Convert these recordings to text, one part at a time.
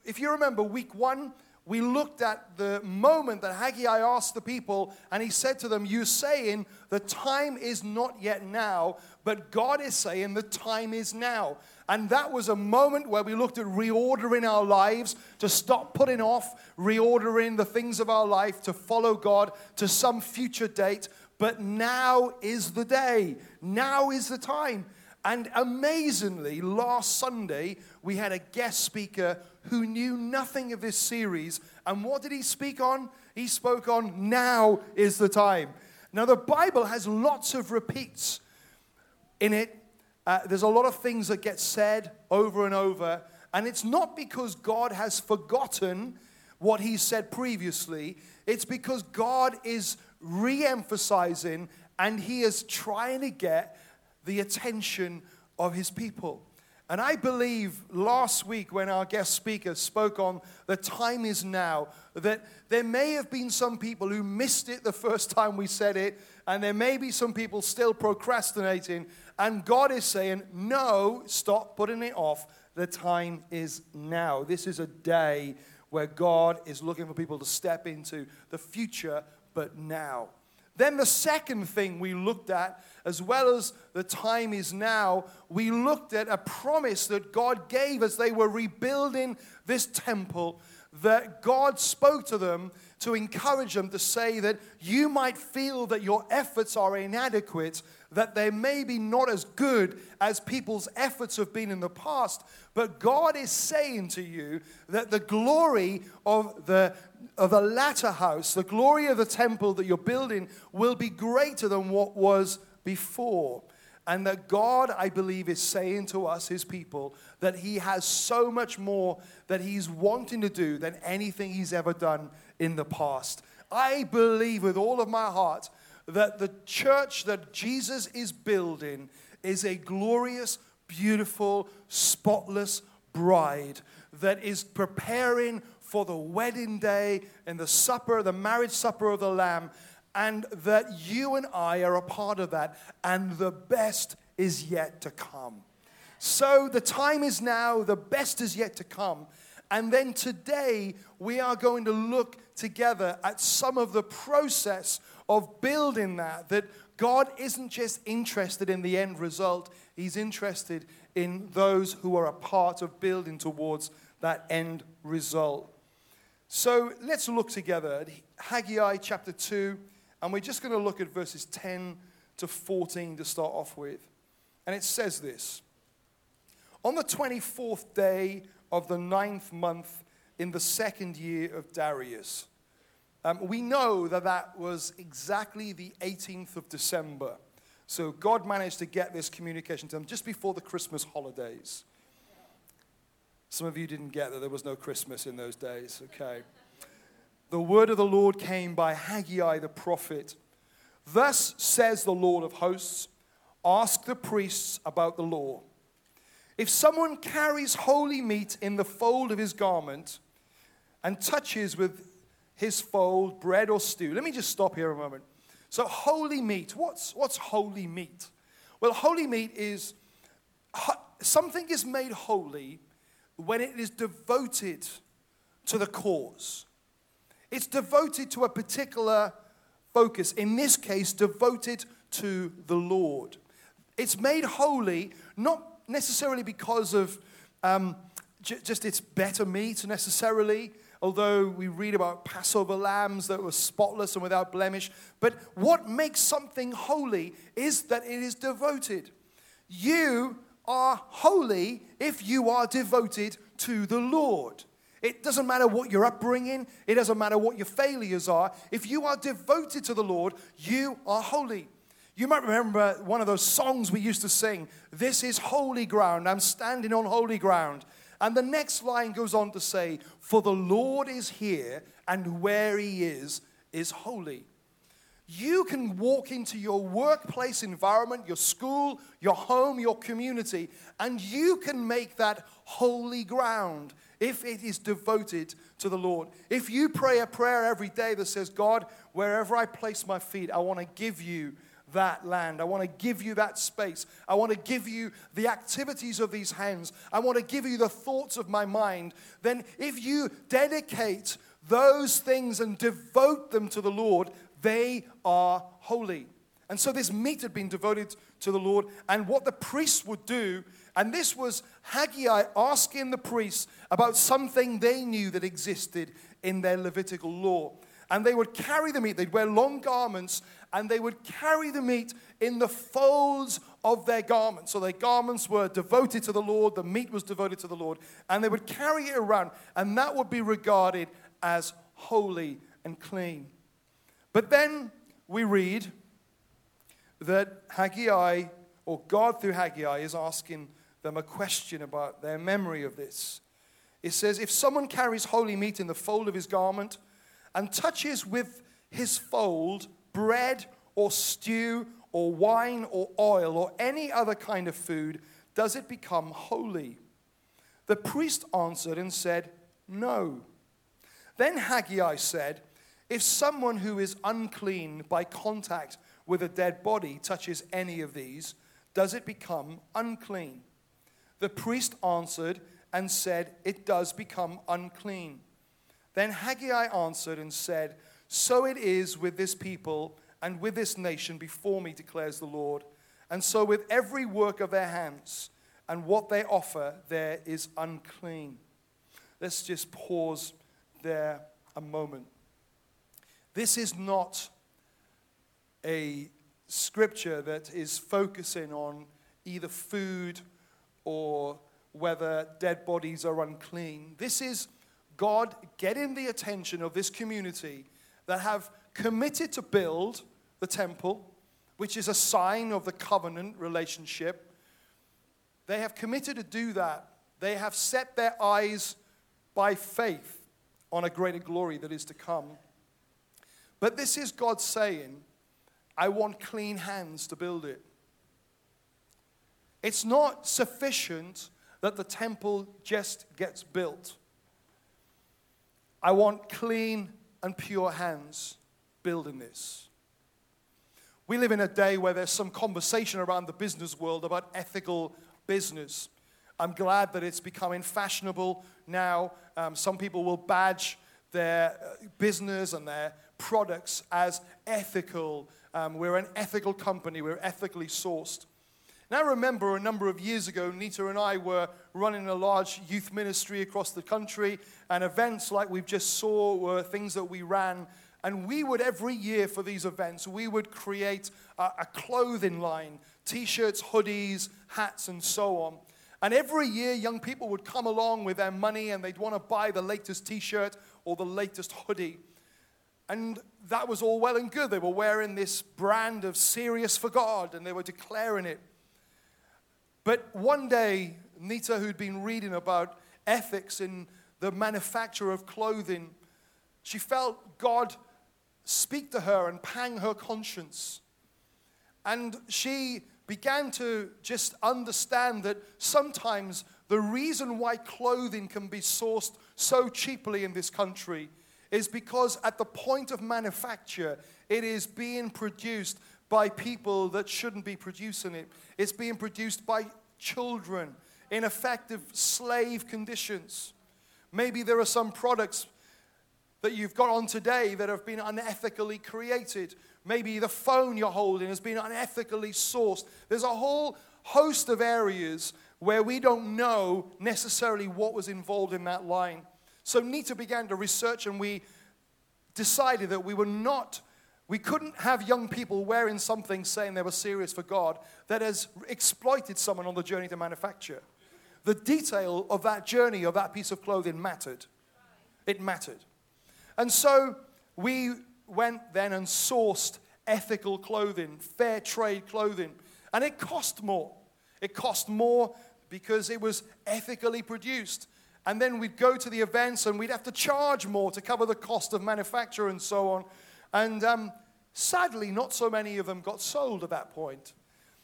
if you remember week 1, we looked at the moment that Haggai asked the people, and he said to them, "You saying the time is not yet now, but God is saying the time is now." And that was a moment where we looked at reordering our lives, to stop putting off, reordering the things of our life, to follow God to some future date. But now is the day. Now is the time. And amazingly, last Sunday, we had a guest speaker who knew nothing of this series. And what did he speak on? He spoke on, now is the time. Now, the Bible has lots of repeats in it. There's a lot of things that get said over and over. And it's not because God has forgotten what he said previously. It's because God is re-emphasizing, and he is trying to get the attention of his people. And I believe last week when our guest speaker spoke on the time is now, that there may have been some people who missed it the first time we said it, and there may be some people still procrastinating, and God is saying, no, stop putting it off. The time is now. This is a day where God is looking for people to step into the future, but now. Then the second thing we looked at, as well as the time is now, we looked at a promise that God gave as they were rebuilding this temple, that God spoke to them to encourage them, to say that you might feel that your efforts are inadequate, that they may be not as good as people's efforts have been in the past, but God is saying to you that the glory of the latter house, the glory of the temple that you're building, will be greater than what was before. And that God, I believe, is saying to us, his people, that he has so much more that he's wanting to do than anything he's ever done in the past. I believe with all of my heart that the church that Jesus is building is a glorious, beautiful, spotless bride that is preparing for the wedding day and the supper, the marriage supper of the Lamb, and that you and I are a part of that, and the best is yet to come. So the time is now, the best is yet to come. And then today, we are going to look together at some of the process of building that God isn't just interested in the end result, he's interested in those who are a part of building towards that end result. So let's look together at Haggai chapter 2, and we're just going to look at verses 10 to 14 to start off with. And it says this: "On the 24th day of the 9th month in the 2nd year of Darius." We know that was exactly the 18th of December. So God managed to get this communication to them just before the Christmas holidays. Some of you didn't get that there was no Christmas in those days. Okay. "The word of the Lord came by Haggai the prophet. Thus says the Lord of hosts, ask the priests about the law. If someone carries holy meat in the fold of his garment and touches with his fold bread or stew." Let me just stop here a moment. So holy meat, what's holy meat? Well, holy meat is, something is made holy when it is devoted to the cause. It's devoted to a particular focus. In this case, devoted to the Lord. It's made holy, not necessarily because of just it's better meat necessarily, although we read about Passover lambs that were spotless and without blemish. But what makes something holy is that it is devoted. You are holy if you are devoted to the Lord. It doesn't matter what your upbringing. It doesn't matter what your failures are. If you are devoted to the Lord, you are holy. You might remember one of those songs we used to sing, "This is holy ground, I'm standing on holy ground." And the next line goes on to say, "For the Lord is here, and where he is holy." You can walk into your workplace environment, your school, your home, your community, and you can make that holy ground if it is devoted to the Lord. If you pray a prayer every day that says, "God, wherever I place my feet, I want to give you that land. I want to give you that space. I want to give you the activities of these hands. I want to give you the thoughts of my mind. Then if you dedicate those things and devote them to the Lord, they are holy. And so this meat had been devoted to the Lord. And what the priests would do, and this was Haggai asking the priests about something they knew that existed in their Levitical law. And they would carry the meat. They'd wear long garments, and they would carry the meat in the folds of their garments. So their garments were devoted to the Lord. The meat was devoted to the Lord. And they would carry it around, and that would be regarded as holy and clean. But then we read that Haggai, or God through Haggai, is asking them a question about their memory of this. It says, if someone carries holy meat in the fold of his garment and touches with his fold bread or stew or wine or oil or any other kind of food, does it become holy? The priest answered and said, no. Then Haggai said, if someone who is unclean by contact with a dead body touches any of these, does it become unclean? The priest answered and said, it does become unclean. Then Haggai answered and said, so it is with this people and with this nation before me, declares the Lord. And so with every work of their hands and what they offer, there is unclean. Let's just pause there a moment. This is not a scripture that is focusing on either food or whether dead bodies are unclean. This is God getting the attention of this community that have committed to build the temple, which is a sign of the covenant relationship. They have committed to do that. They have set their eyes by faith on a greater glory that is to come. But this is God saying, I want clean hands to build it. It's not sufficient that the temple just gets built. I want clean and pure hands building this. We live in a day where there's some conversation around the business world about ethical business. I'm glad that it's becoming fashionable now. Some people will badge their business and their products as ethical. We're an ethical company. We're ethically sourced. And I remember a number of years ago, Nita and I were running a large youth ministry across the country, and events like we've just saw were things that we ran. And we would, every year for these events, we would create a clothing line, T-shirts, hoodies, hats, and so on. And every year, young people would come along with their money, and they'd want to buy the latest T-shirt or the latest hoodie. And that was all well and good. They were wearing this brand of Serious for God, and they were declaring it. But one day, Nita, who'd been reading about ethics in the manufacture of clothing, she felt God speak to her and pang her conscience. And she began to just understand that sometimes the reason why clothing can be sourced so cheaply in this country is because at the point of manufacture, it is being produced by people that shouldn't be producing it. It's being produced by children in effective slave conditions. Maybe there are some products that you've got on today that have been unethically created. Maybe the phone you're holding has been unethically sourced. There's a whole host of areas where we don't know necessarily what was involved in that line. So Nita began to research, and we decided that we couldn't have young people wearing something saying they were serious for God that has exploited someone on the journey to manufacture. The detail of that journey, of that piece of clothing mattered. It mattered. And so we went then and sourced ethical clothing, fair trade clothing. And it cost more. It cost more because it was ethically produced. And then we'd go to the events and we'd have to charge more to cover the cost of manufacture and so on. And sadly, not so many of them got sold at that point.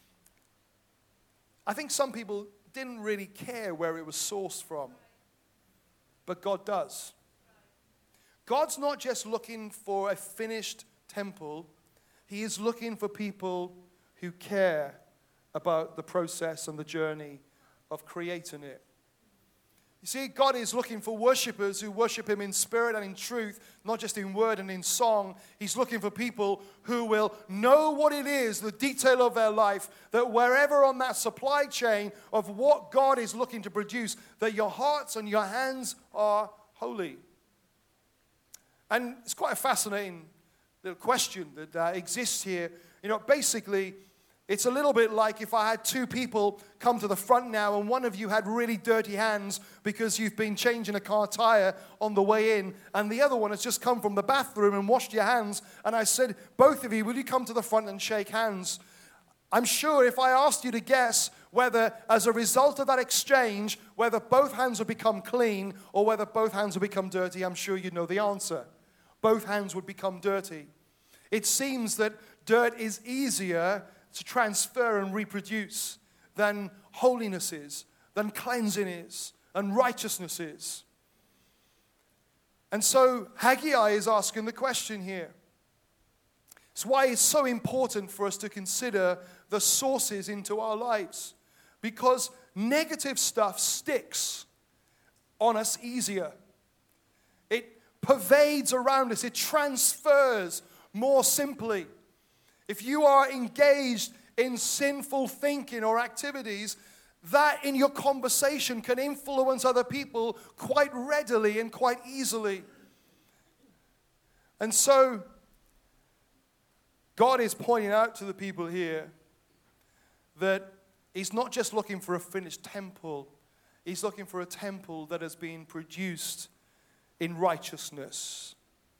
I think some people didn't really care where it was sourced from. But God does. God's not just looking for a finished temple, He is looking for people who care about the process and the journey of creating it. You see, God is looking for worshipers who worship Him in spirit and in truth, not just in word and in song. He's looking for people who will know what it is, the detail of their life, that wherever on that supply chain of what God is looking to produce, that your hearts and your hands are holy. And it's quite a fascinating little question that exists here. You know, basically, it's a little bit like if I had two people come to the front now and one of you had really dirty hands because you've been changing a car tire on the way in, and the other one has just come from the bathroom and washed your hands, and I said, both of you, will you come to the front and shake hands? I'm sure if I asked you to guess whether as a result of that exchange, whether both hands would become clean or whether both hands would become dirty, I'm sure you'd know the answer. Both hands would become dirty. It seems that dirt is easier to transfer and reproduce than holiness is, than cleansing is, and righteousness is. And so Haggai is asking the question here. It's why it's so important for us to consider the sources into our lives, because negative stuff sticks on us easier. It pervades around us. It transfers more simply. If you are engaged in sinful thinking or activities, that in your conversation can influence other people quite readily and quite easily. And so, God is pointing out to the people here that He's not just looking for a finished temple. He's looking for a temple that has been produced in righteousness.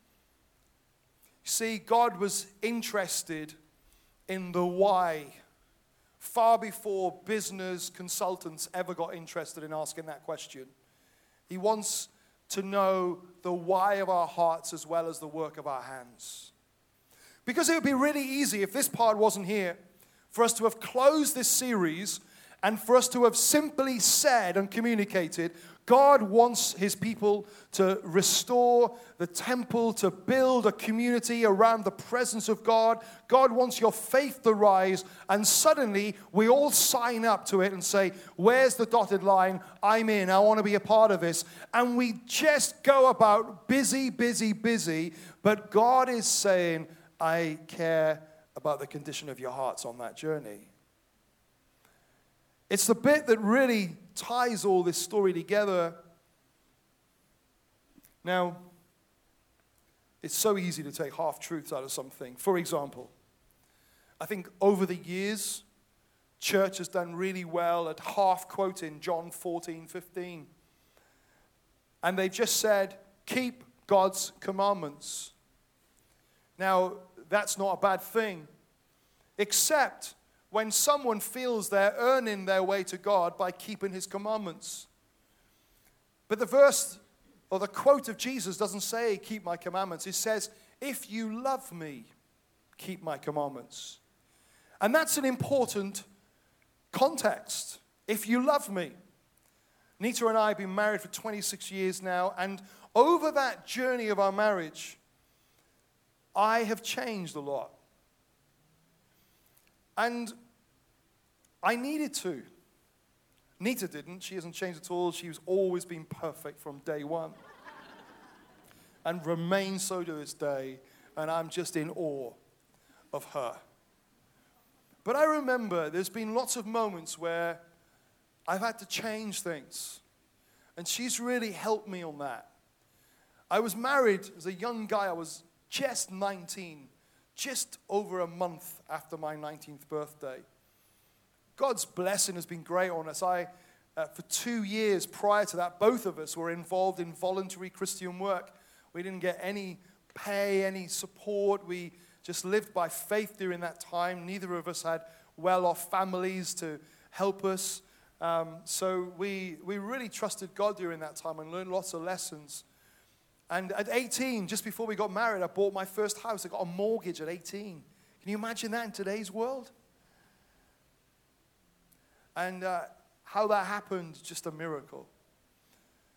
See, God was interested in the why far before business consultants ever got interested in asking that question. He wants to know the why of our hearts as well as the work of our hands. Because it would be really easy if this part wasn't here for us to have closed this series and for us to have simply said and communicated, God wants His people to restore the temple, to build a community around the presence of God. God wants your faith to rise, and suddenly we all sign up to it and say, where's the dotted line? I'm in. I want to be a part of this. And we just go about busy, busy, busy, but God is saying, I care about the condition of your hearts on that journey. It's the bit that really ties all this story together. Now, it's so easy to take half-truths out of something. For example, I think over the years, church has done really well at half-quoting John 14:15. And they've just said, keep God's commandments. Now, that's not a bad thing, except when someone feels they're earning their way to God by keeping His commandments. But the verse or the quote of Jesus doesn't say, keep my commandments. It says, if you love me, keep my commandments. And that's an important context. If you love me. Nita and I have been married for 26 years now, and over that journey of our marriage, I have changed a lot. And I needed to. Nita didn't. She hasn't changed at all. She's always been perfect from day one. And remains so to this day. And I'm just in awe of her. But I remember there's been lots of moments where I've had to change things. And she's really helped me on that. I was married as a young guy. I was just 19. Just over a month after my 19th birthday. God's blessing has been great on us. For 2 years prior to that, both of us were involved in voluntary Christian work. We didn't get any pay, any support. We just lived by faith during that time. Neither of us had well-off families to help us. So we really trusted God during that time and learned lots of lessons. And at 18, just before we got married, I bought my first house. I got a mortgage at 18. Can you imagine that in today's world? And how that happened, just a miracle.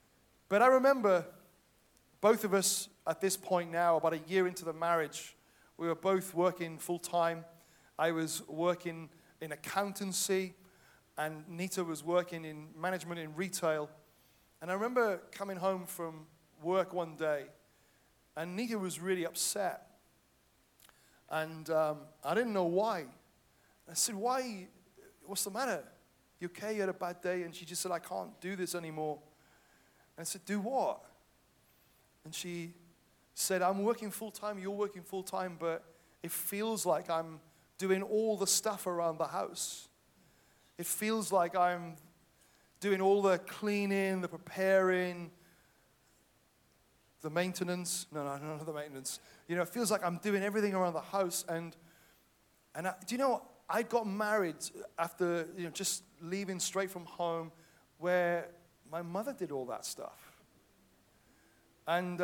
But I remember both of us at this point now, about a year into the marriage, We were both working full-time. I was working in accountancy, and Nita was working in management in retail. And I remember coming home from work one day, and Nita was really upset. And I didn't know why. I said, why? What's the matter? You okay? You had a bad day? And she just said, I can't do this anymore. And I said, do what? And she said, I'm working full-time, you're working full-time, but it feels like I'm doing all the stuff around the house. It feels like I'm doing all the cleaning, the preparing, the maintenance. No, not the maintenance. You know, it feels like I'm doing everything around the house. And do you know, I got married after, just leaving straight from home, where my mother did all that stuff. And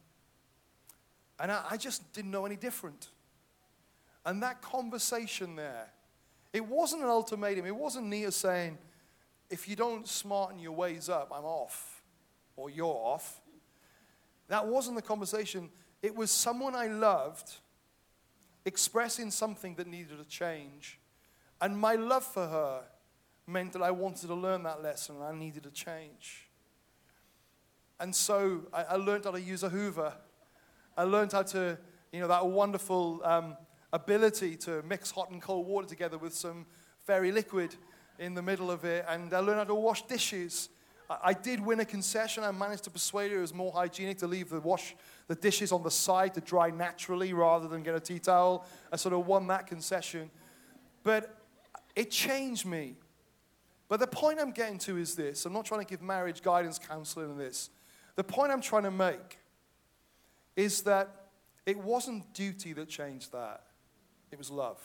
I just didn't know any different. And that conversation there, it wasn't an ultimatum. It wasn't Nia saying, if you don't smarten your ways up, I'm off, or you're off. That wasn't the conversation. It was someone I loved expressing something that needed to change. And my love for her meant that I wanted to learn that lesson, and I needed to change. And so I learned how to use a Hoover. I learned how to, that wonderful ability to mix hot and cold water together with some fairy liquid in the middle of it. And I learned how to wash dishes. I did win a concession. I managed to persuade her it was more hygienic to leave the dishes on the side to dry naturally rather than get a tea towel. I sort of won that concession. But it changed me. But the point I'm getting to is this. I'm not trying to give marriage guidance counseling in this. The point I'm trying to make is that it wasn't duty that changed that. It was love.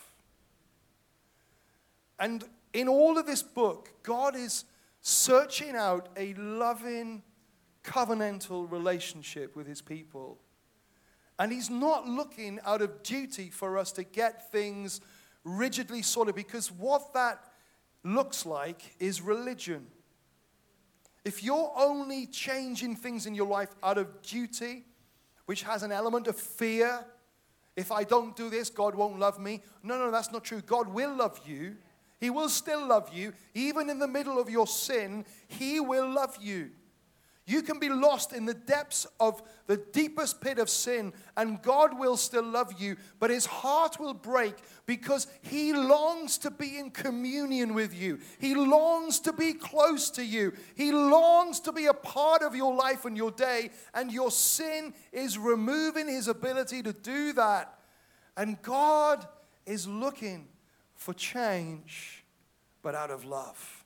And in all of this book, God is searching out a loving, covenantal relationship with his people. And he's not looking out of duty for us to get things rigidly sorted, because what that looks like is religion. If you're only changing things in your life out of duty, which has an element of fear, if I don't do this, God won't love me. No, that's not true. God will love you. He will still love you. Even in the middle of your sin, he will love you. You can be lost in the depths of the deepest pit of sin, and God will still love you, but his heart will break because he longs to be in communion with you. He longs to be close to you. He longs to be a part of your life and your day, and your sin is removing his ability to do that. And God is looking for change, but out of love.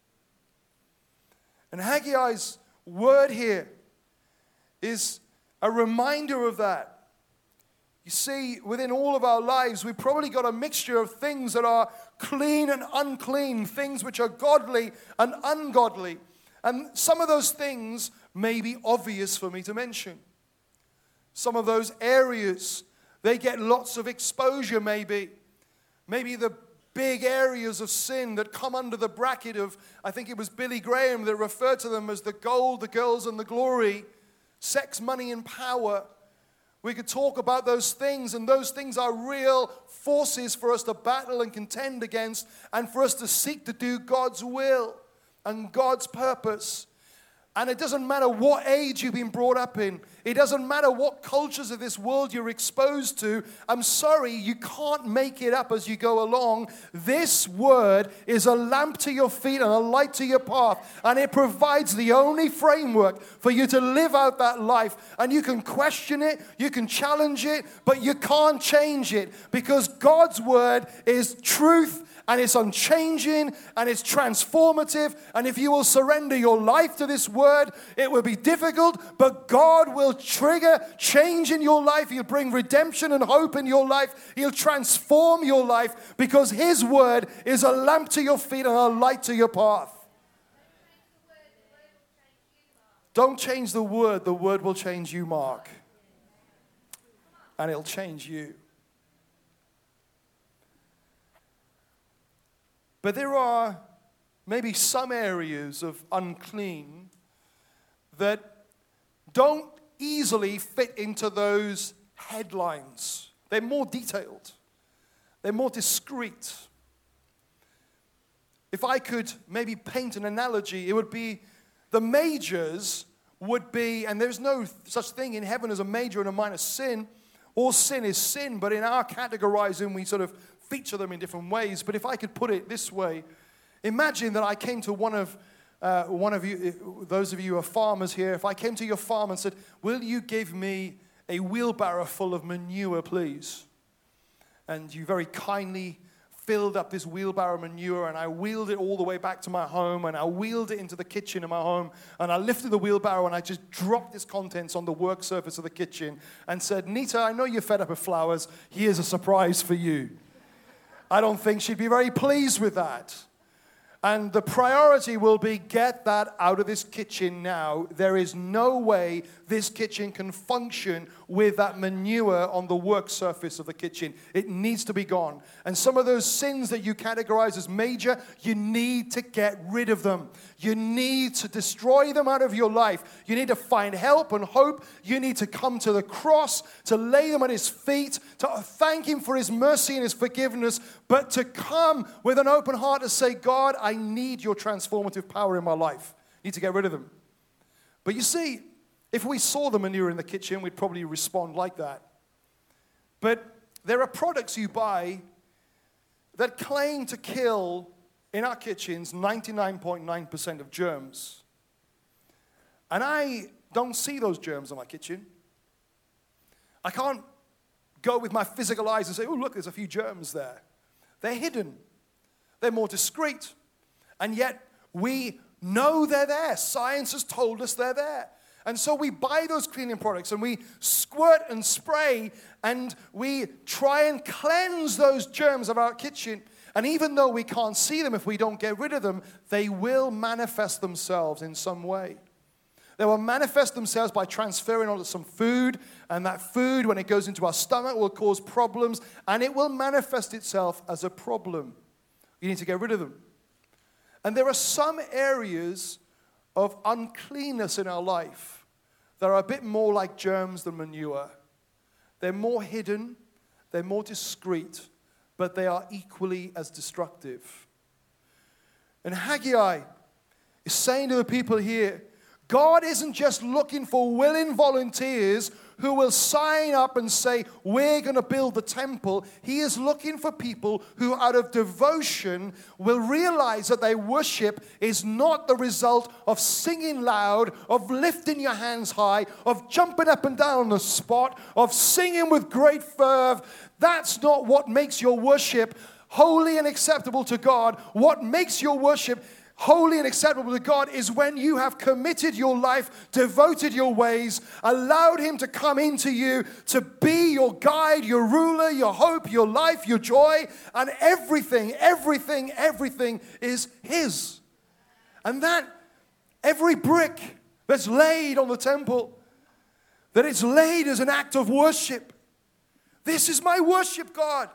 And Haggai's word here is a reminder of that. You see, within all of our lives, we've probably got a mixture of things that are clean and unclean, things which are godly and ungodly. And some of those things may be obvious for me to mention. Some of those areas, they get lots of exposure maybe. Maybe the big areas of sin that come under the bracket of, I think it was Billy Graham that referred to them as the gold, the girls, and the glory, sex, money, and power. We could talk about those things, and those things are real forces for us to battle and contend against, and for us to seek to do God's will and God's purpose. And it doesn't matter what age you've been brought up in. It doesn't matter what cultures of this world you're exposed to. I'm sorry, you can't make it up as you go along. This word is a lamp to your feet and a light to your path. And it provides the only framework for you to live out that life. And you can question it, you can challenge it, but you can't change it. Because God's word is truth, and it's unchanging, and it's transformative. And if you will surrender your life to this word, it will be difficult, but God will trigger change in your life. He'll bring redemption and hope in your life. He'll transform your life, because his word is a lamp to your feet and a light to your path. Don't change the word will change you, Mark. And it'll change you. But there are maybe some areas of unclean that don't easily fit into those headlines They're more detailed. They're more discreet. If I could maybe paint an analogy, it would be the majors would be, and there's no such thing in heaven as a major and a minor sin. All sin is sin, but in our categorizing, we sort of feature them in different ways. But if I could put it this way, imagine that I came to one of you, those of you who are farmers here, if I came to your farm and said, will you give me a wheelbarrow full of manure, please? And you very kindly filled up this wheelbarrow manure, and I wheeled it all the way back to my home, and I wheeled it into the kitchen in my home, and I lifted the wheelbarrow and I just dropped its contents on the work surface of the kitchen and said, Nita, I know you're fed up with flowers. Here's a surprise for you. I don't think she'd be very pleased with that. And the priority will be, get that out of this kitchen now. There is no way this kitchen can function with that manure on the work surface of the kitchen. It needs to be gone. And some of those sins that you categorize as major, you need to get rid of them. You need to destroy them out of your life. You need to find help and hope. You need to come to the cross, to lay them at his feet, to thank him for his mercy and his forgiveness, but to come with an open heart to say, God, I need your transformative power in my life. I need to get rid of them. But you see, if we saw the manure in the kitchen, we'd probably respond like that. But there are products you buy that claim to kill, in our kitchens, 99.9% of germs. And I don't see those germs in my kitchen. I can't go with my physical eyes and say, oh, look, there's a few germs there. They're hidden. They're more discreet. And yet, we know they're there. Science has told us they're there. And so we buy those cleaning products and we squirt and spray and we try and cleanse those germs of our kitchen. And even though we can't see them, if we don't get rid of them, they will manifest themselves in some way. They will manifest themselves by transferring onto some food, and that food, when it goes into our stomach, will cause problems, and it will manifest itself as a problem. You need to get rid of them. And there are some areas of uncleanness in our life that are a bit more like germs than manure. They're more hidden, they're more discreet, but they are equally as destructive. And Haggai is saying to the people here, God isn't just looking for willing volunteers who will sign up and say, we're going to build the temple. He is looking for people who, out of devotion, will realize that their worship is not the result of singing loud, of lifting your hands high, of jumping up and down on the spot, of singing with great fervor. That's not what makes your worship holy and acceptable to God. What makes your worship holy and acceptable to God is when you have committed your life, devoted your ways, allowed him to come into you, to be your guide, your ruler, your hope, your life, your joy, and everything is his. And that every brick that's laid on the temple, that it's laid as an act of worship. This is my worship, God.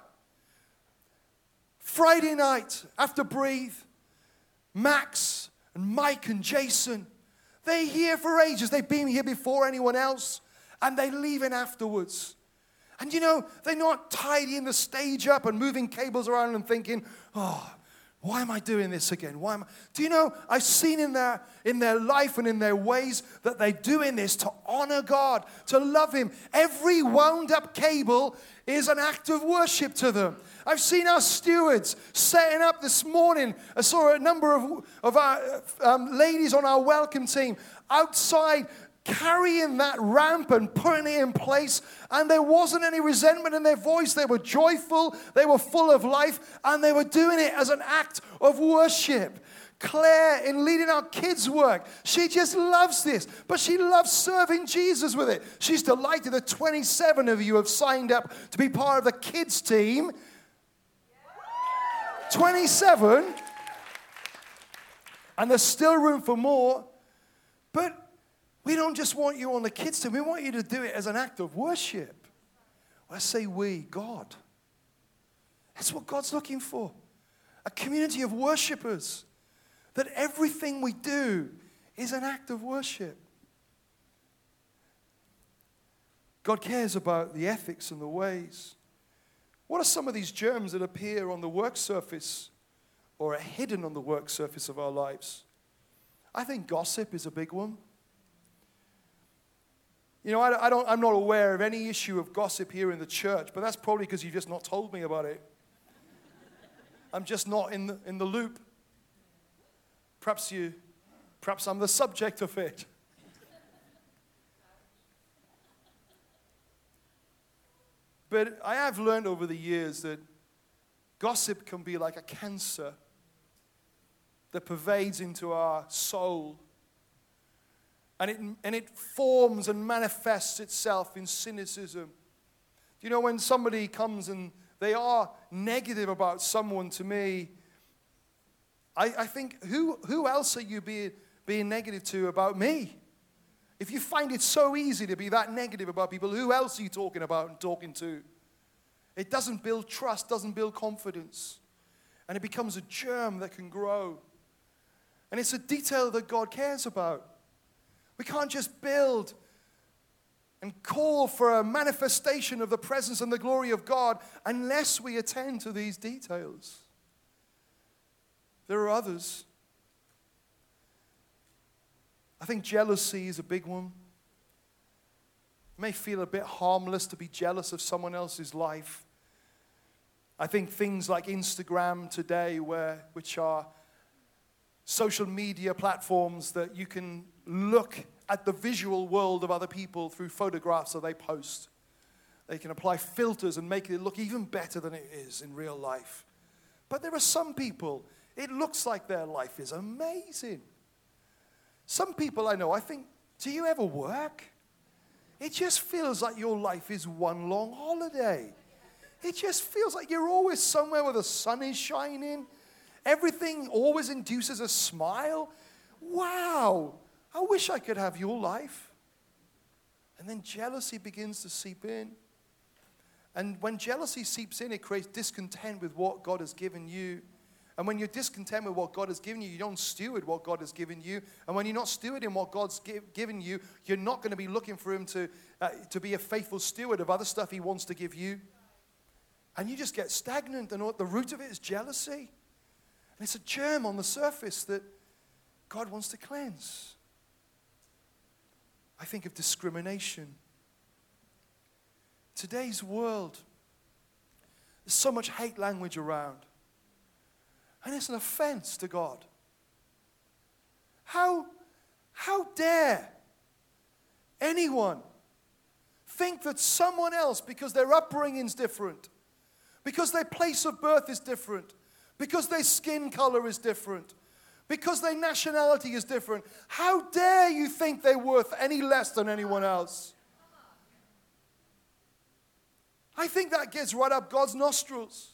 Friday night after Breathe, Max and Mike and Jason, they're here for ages. They've been here before anyone else, and they're leaving afterwards. And you know, they're not tidying the stage up and moving cables around and thinking, oh, why am I doing this again? Do you know, I've seen in their life and in their ways that they're doing this to honor God, to love him. Every wound up cable is an act of worship to them. I've seen our stewards setting up this morning. I saw a number of our ladies on our welcome team outside carrying that ramp and putting it in place, and there wasn't any resentment in their voice. They were joyful, they were full of life, and they were doing it as an act of worship. Claire, in leading our kids' work, she just loves this, but she loves serving Jesus with it. She's delighted that 27 of you have signed up to be part of the kids' team. 27, and there's still room for more, but we don't just want you on the kids' team. We want you to do it as an act of worship. When I say we, God. That's what God's looking for. A community of worshipers. That everything we do is an act of worship. God cares about the ethics and the ways. What are some of these germs that appear on the work surface or are hidden on the work surface of our lives? I think gossip is a big one. You know, I'm not aware of any issue of gossip here in the church, but that's probably because you've just not told me about it. I'm just not in the loop. Perhaps I'm the subject of it. But I have learned over the years that gossip can be like a cancer that pervades into our soul. And it forms and manifests itself in cynicism. You know, when somebody comes and they are negative about someone, to me, I think, who else are you being negative to about me? If you find it so easy to be that negative about people, who else are you talking about and talking to? It doesn't build trust, doesn't build confidence. And it becomes a germ that can grow. And it's a detail that God cares about. We can't just build and call for a manifestation of the presence and the glory of God unless we attend to these details. There are others. I think jealousy is a big one. It may feel a bit harmless to be jealous of someone else's life. I think things like Instagram today, which are social media platforms that you can look at the visual world of other people through photographs that they post. They can apply filters and make it look even better than it is in real life. But there are some people, it looks like their life is amazing. Some people I know, I think, do you ever work? It just feels like your life is one long holiday. It just feels like you're always somewhere where the sun is shining. Everything always induces a smile. Wow, I wish I could have your life. And then jealousy begins to seep in. And when jealousy seeps in, it creates discontent with what God has given you. And when you're discontent with what God has given you, you don't steward what God has given you. And when you're not stewarding what God's given you, you're not going to be looking for Him to be a faithful steward of other stuff He wants to give you. And you just get stagnant. And the root of it is jealousy. And it's a germ on the surface that God wants to cleanse. I think of discrimination. Today's world, there's so much hate language around. And it's an offense to God. How dare anyone think that someone else, because their upbringing's different, because their place of birth is different, because their skin color is different, because their nationality is different, how dare you think they're worth any less than anyone else? I think that gets right up God's nostrils.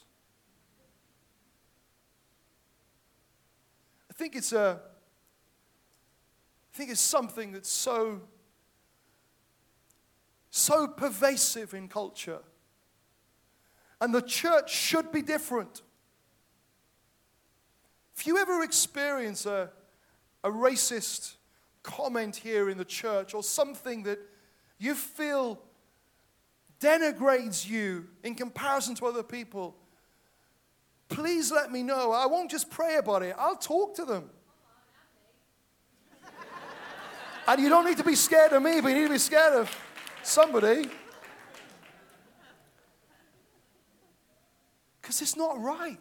I think it's something that's so pervasive in culture. And the church should be different. If you ever experience a racist comment here in the church, or something that you feel denigrates you in comparison to other people, please let me know. I won't just pray about it. I'll talk to them. And you don't need to be scared of me, but you need to be scared of somebody. Because it's not right.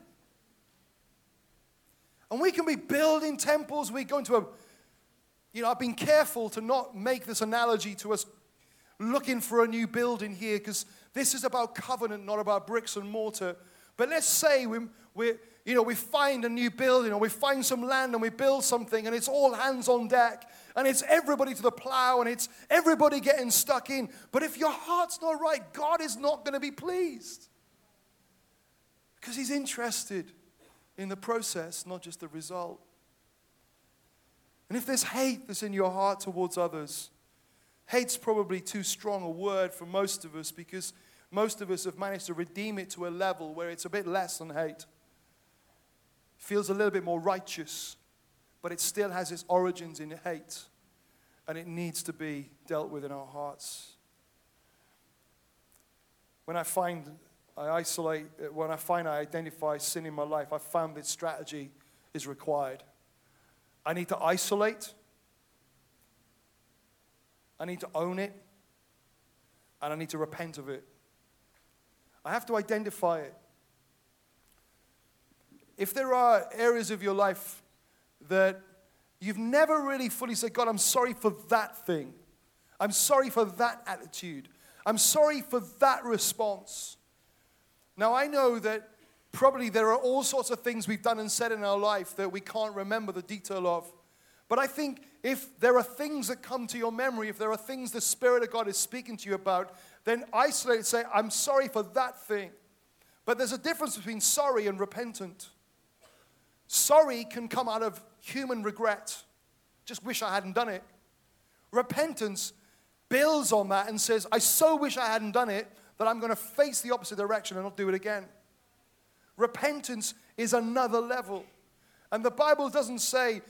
And we can be building temples. We go into I've been careful to not make this analogy to us looking for a new building here, because this is about covenant, not about bricks and mortar. But let's say we find a new building, or we find some land and we build something, and it's all hands on deck, and it's everybody to the plow, and it's everybody getting stuck in. But if your heart's not right, God is not going to be pleased, because He's interested in the process, not just the result. And if there's hate that's in your heart towards others, hate's probably too strong a word for most of us, because most of us have managed to redeem it to a level where it's a bit less than hate. Feels a little bit more righteous, but it still has its origins in hate, and it needs to be dealt with in our hearts. When I find I isolate. When I find I identify sin in my life, I found that strategy is required. I need to isolate. I need to own it. And I need to repent of it. I have to identify it. If there are areas of your life that you've never really fully said, God, I'm sorry for that thing. I'm sorry for that attitude. I'm sorry for that response. Now, I know that probably there are all sorts of things we've done and said in our life that we can't remember the detail of. But I think if there are things that come to your memory, if there are things the Spirit of God is speaking to you about, then isolate and say, I'm sorry for that thing. But there's a difference between sorry and repentant. Sorry can come out of human regret. Just wish I hadn't done it. Repentance builds on that and says, I so wish I hadn't done it that I'm going to face the opposite direction and not do it again. Repentance is another level. And the Bible doesn't say,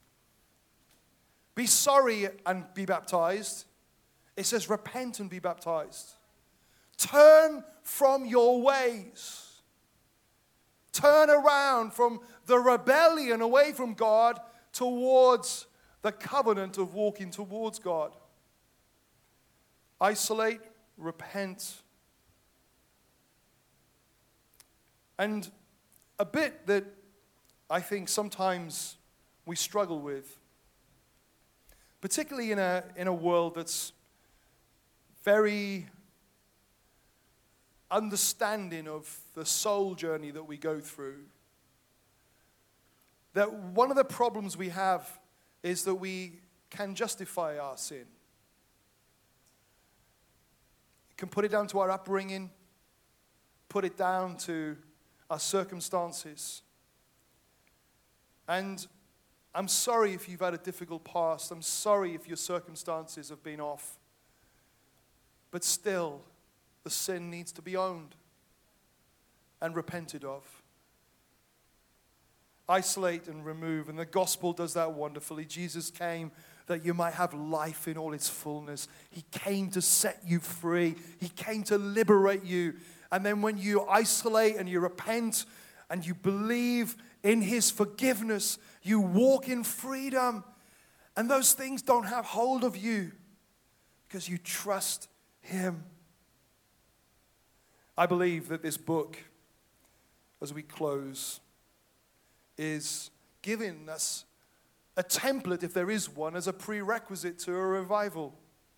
be sorry and be baptized. It says, repent and be baptized. Turn from your ways. Turn around from the rebellion away from God towards the covenant of walking towards God. Isolate, repent. And a bit that I think sometimes we struggle with, particularly in a world that's very understanding of the soul journey that we go through, that one of the problems we have is that we can justify our sin. We can put it down to our upbringing, put it down to our circumstances. And I'm sorry if you've had a difficult past. I'm sorry if your circumstances have been off. But still, the sin needs to be owned and repented of. Isolate and remove. And the gospel does that wonderfully. Jesus came that you might have life in all its fullness. He came to set you free. He came to liberate you. And then when you isolate and you repent and you believe in His forgiveness, you walk in freedom. And those things don't have hold of you because you trust Him. I believe that this book, as we close, is giving us a template, if there is one, as a prerequisite to a revival.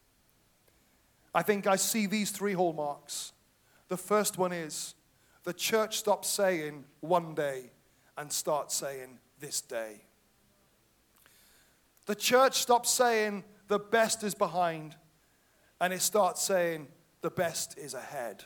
I think I see these three hallmarks. The first one is the church stops saying one day and starts saying this day. The church stops saying the best is behind and it starts saying the best is ahead.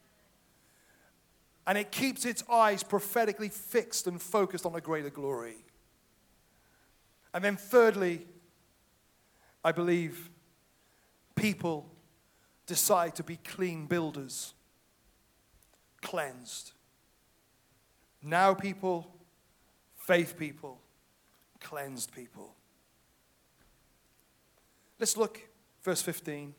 And it keeps its eyes prophetically fixed and focused on a greater glory. And then thirdly, I believe people decide to be clean builders, cleansed. Now people, faith people, cleansed people. Let's look, verse 15.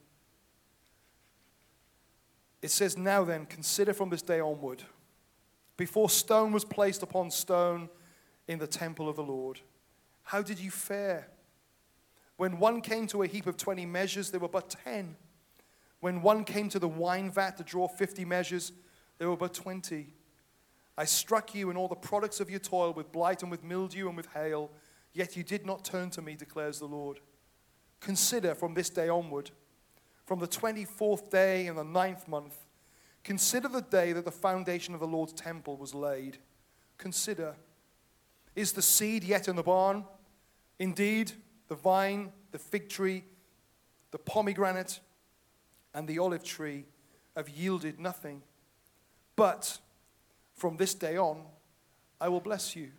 It says, now then, consider from this day onward, before stone was placed upon stone in the temple of the Lord, how did you fare? When one came to a heap of 20 measures, there were but 10. When one came to the wine vat to draw 50 measures, there were but 20. I struck you and all the products of your toil with blight and with mildew and with hail, yet you did not turn to me, declares the Lord. Consider from this day onward, from the 24th day in the 9th month, consider the day that the foundation of the Lord's temple was laid. Consider, is the seed yet in the barn? Indeed, the vine, the fig tree, the pomegranate, and the olive tree have yielded nothing. But from this day on, I will bless you.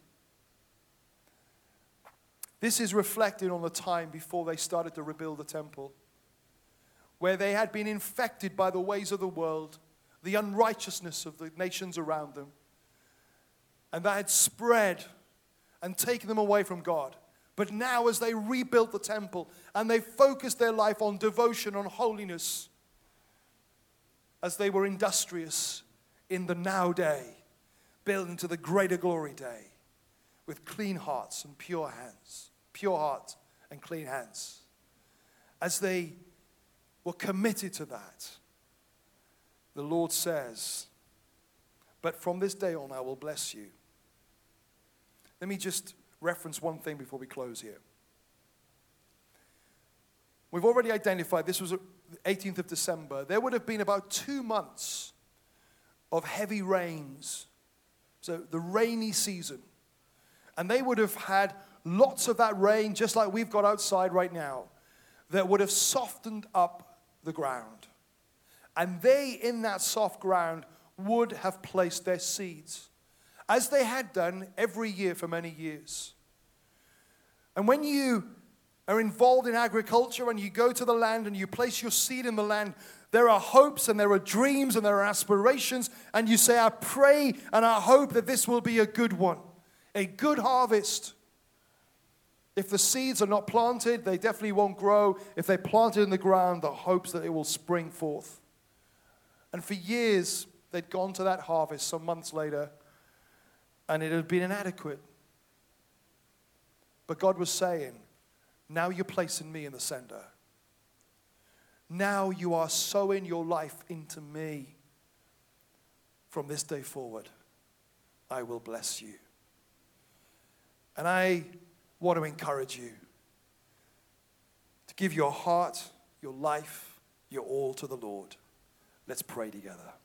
This is reflected on the time before they started to rebuild the temple, where they had been infected by the ways of the world, the unrighteousness of the nations around them. And that had spread and taken them away from God. But now as they rebuilt the temple and they focused their life on devotion, on holiness, as they were industrious in the now day, build into the greater glory day with clean hearts and pure hands, pure heart and clean hands. As they were committed to that, the Lord says, but from this day on I will bless you. Let me just reference one thing before we close here. We've already identified, this was the 18th of December. There would have been about 2 months of heavy rains. So the rainy season. And they would have had lots of that rain, just like we've got outside right now, that would have softened up the ground. And they, in that soft ground, would have placed their seeds, as they had done every year for many years. And when you are involved in agriculture and you go to the land and you place your seed in the land, there are hopes and there are dreams and there are aspirations, and you say, I pray and I hope that this will be a good one, a good harvest. If the seeds are not planted, they definitely won't grow. If they're planted in the ground, the hopes that it will spring forth. And for years, they'd gone to that harvest some months later, and it had been inadequate. But God was saying, now you're placing me in the center. Now you are sowing your life into me. From this day forward, I will bless you. And I want to encourage you to give your heart, your life, your all to the Lord. Let's pray together.